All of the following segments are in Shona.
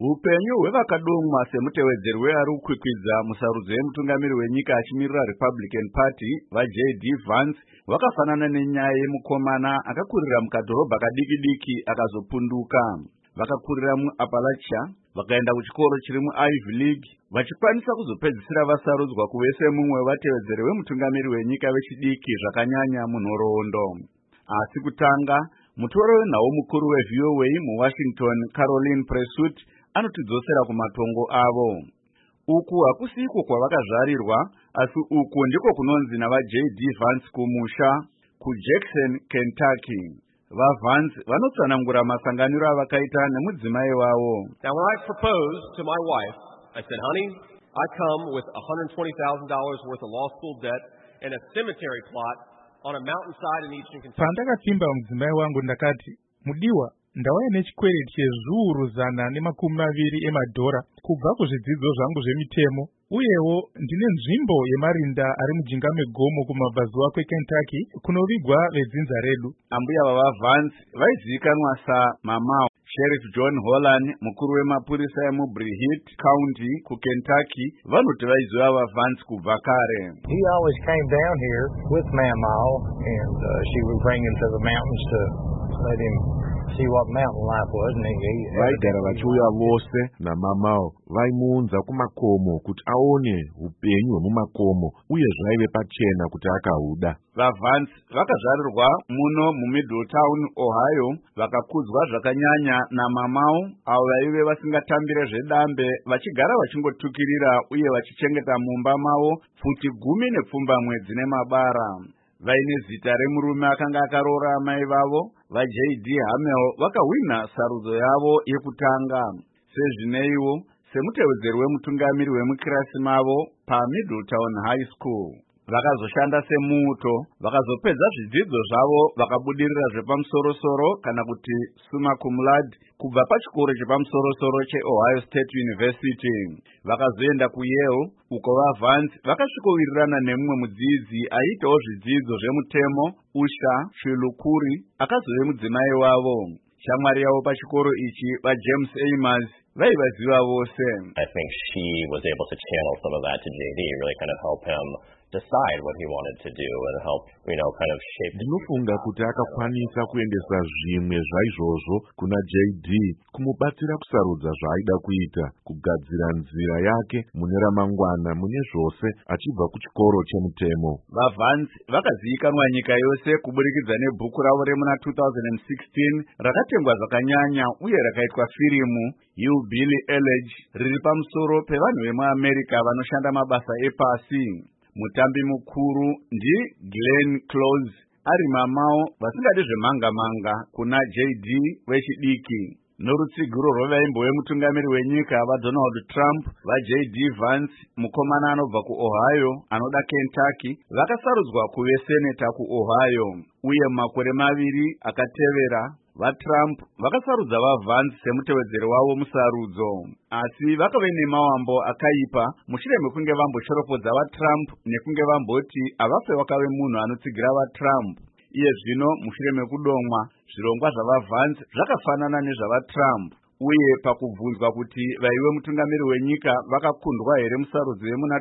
Upenyu hwevakadonwa semutevedzeri weari kukwikwidza musarudzo yemutungamiri wenyika achimirira Republican Party vaJD Vance vakafanana nenyaya yemukomana akakurira mukadhorobha kadiki-diki akazopunduka. Vakakurira muAppalachia, vakaenda kuchikoro chiri muIvy League, vachikwanisa kuzopedzisira vasarudzwa kuve semumwe wevatevedzeri wemutungamiri wenyika vechidiki zvakanyanya munhoroondo. Asi kutanga, mutoro wenhau mukuru weVOA muWashington, Caroline Presutt, anotidzosera kumatongo avo. Uku hakusiko kwavakazvarirwa, asi uku ndiko kunonzi navaJD Vance kumusha, kuJackson, Kentucky. VaVance vanotsanangura masanganiro avakaita nemudzimai wavo. Now when I proposed to my wife, I said, honey, I come with $120,000 worth of law school debt and a cemetery plot on a mountainside in eastern Kentucky. Pandakatimba mudzimai wangu ndakati, mudiwa, ndauya nechikwereti chezviuru $120 emadhora kubva kuzvidzidzo zvangu zvemitemo, uyewo ndine nzvimbo yemarinda ari mujinga megomo kumabvazuva kweKentucky kunovigwa vedzinza redu. Ambuya vavaVance vaizivikanwa saMamau. Sheriff John Holland, mukuru wemapurisa emuBreathitt County kuKentucky, vanoti vaiziva vaVance kubva kare. He always came down here with Mamau, and she would bring him to the mountains to let him see what mountain life was, and he vaigara vachiuya vose naMamau, vaimuunza kumakomo kuti aone upenyu hwemumakomo uye zvaive pachena kuti akahuda. VaVance vakazvarirwa muno muMiddletown, Ohio, vakakudzwa zvakanyanya naMamau, avo vaive vasingatambire zvedambe, vachigara vachingotukirira uye vachichengeta mumba mavo futi 10 dzine mabara. Vaine zita remurume akanga akaroora amai vavo, vaJD Hamel vakahwina sarudzo yavo yekutanga. Sezvineiwo, semutevedzeri wemutungamiri wemukirasi mavo paMiddletown High School. Vakazoshanda semuto, vakazopedza zvidzidzo zvavo vakabudirira zvepamusoro-soro kana kuti summa cum laude kubva pachikoro chepamusoro-soro cheOhio State University. Vakazoenda kuYale, uko vaVance vakasvikowirirana nemumwe mudzidzi aiitawo zvidzidzo zvemutemo, Usha Shilukuri, akazove mudzimai wavo. Shamwari yavo pachikoro ichi, vaJames Amos, vaivaziva vose. I think she was able to channel some of that to JD, really kind of help him decide what he wanted to do and help, kind of shape. Ndinofunga kuti akakwanisa kuendesa zvimwe zvaizvozvo kuna JD, kumubatsira kusarudza zvaaida kuita, kugadzira nzira yake mune ramangwana mune zvose achibva kuchikoro chemutemo. VaVance vakazivikanwa nyika yose kuburikidza nebhuku ravo remuna 2016 rakatengwa zvakanyanya uye rakaitwa firimu, Hillbilly Elegy, riri pamusoro pevanhu vemuAmerica vanoshanda mabasa epasi. Mutambi mukuru ndiGlenn Close, ari Mamau vasingadi zvemanga-manga kuna JD vechidiki. Norutsigiro rwevaimbo wemutungamiri wenyika vaDonald Trump, vaJD Vance, mukomana anobva kuOhio anoda Kentucky, vakasarudzwa kuve seneta kuOhio. Uye makore 2 akatevera, vaTrump vakasarudza vaVance semutevedzeri wavo musarudzo. Asi vakave nemawambo akaipa mushure mekunge vambochoropodza vaTrump nekunge vamboti avafe wakave munhu anotsigira vaTrump. Iye zvino mushure mekudomwa, zvirongwa zvavaVance zvakafanana nezvavaTrump. Uye pakubvunzwa kuti vaive mutungamiri wenyika vakakundwa here musarudzo yemuna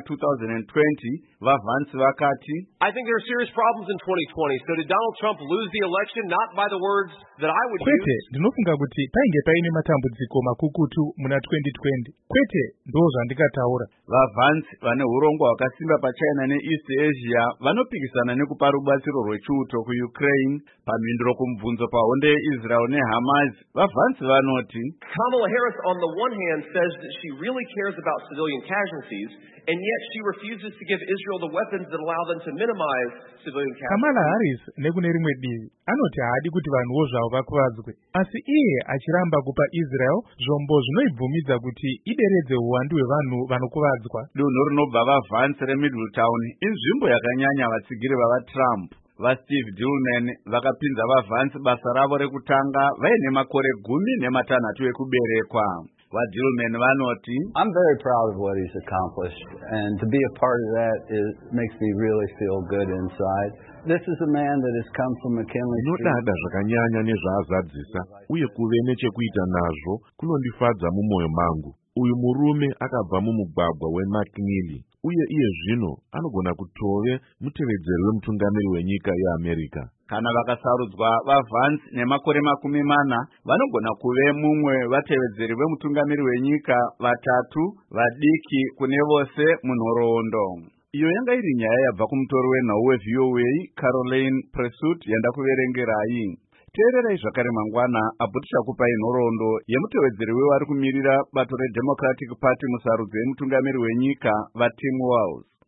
2020, vaVance vakati, I think there are serious problems in 2020. So did Donald Trump lose the election not by the words that I would kwete, use? ndinofunga kuti painge paine matambudziko makukutu muna 2020. Kwete, ndozvandikataura. VaVance vane urongwa hwakasimba paChina neEast Asia vanopikisana nekupa rubatsiro rwechiuto kuUkraine. Pamhinduro kumubvunzo pahondo yeIsrael neHamas, vaVance vanoti, Kamala Harris, on the one hand, says that she really cares about civilian casualties, and yet she refuses to give Israel the weapons that allow them to minimize civilian casualties. Kamala Harris nekune rimwe divi anoti haadi kuti vanhuwo zvavo vakuvadzwe, asi iye achiramba kupa Israel zvombo zvinoibvumidza kuti ideredze uwandu hwevanhu vanokuvadzwa. Dunhu rinobva vaVance reMiddletown inzvimbo yakanyanya vatsigiri vavaTrump. VaSteve Dillman vakapinza vaVance basa ravo rekutanga vaine makore 16 ekuberekwa. vaDillman vanoti, I'm very proud of what he's accomplished, and to be a part of that makes me really feel good inside. This is a man that has come from McKinley Street. Ndinodada zvakanyanya nezvaazadzisa uye kuve nechekuita nazvo kunondifadza mumwoyo mangu. Uyu murume akabva mumugwagwa weMcKinley uye iye zvino anogona kutove mutevedzeri wemutungamiri wenyika yeAmerica. Kana vakasarudzwa vaVance nemakore 40 vanogona kuve mumwe vatevedzeri vemutungamiri wenyika vatatu vadiki kune vose munhoroondo. Iyo yanga iri nyaya yabva kumutori wenhau weVOA Caroline Presut yandakuverengerai. Teererai zvakare mangwana apo tichakupai nhoroondo yemutevedzeri wevari kumirira bato reDemocratic Party musarudzo yemutungamiri wenyika vaTim Walz.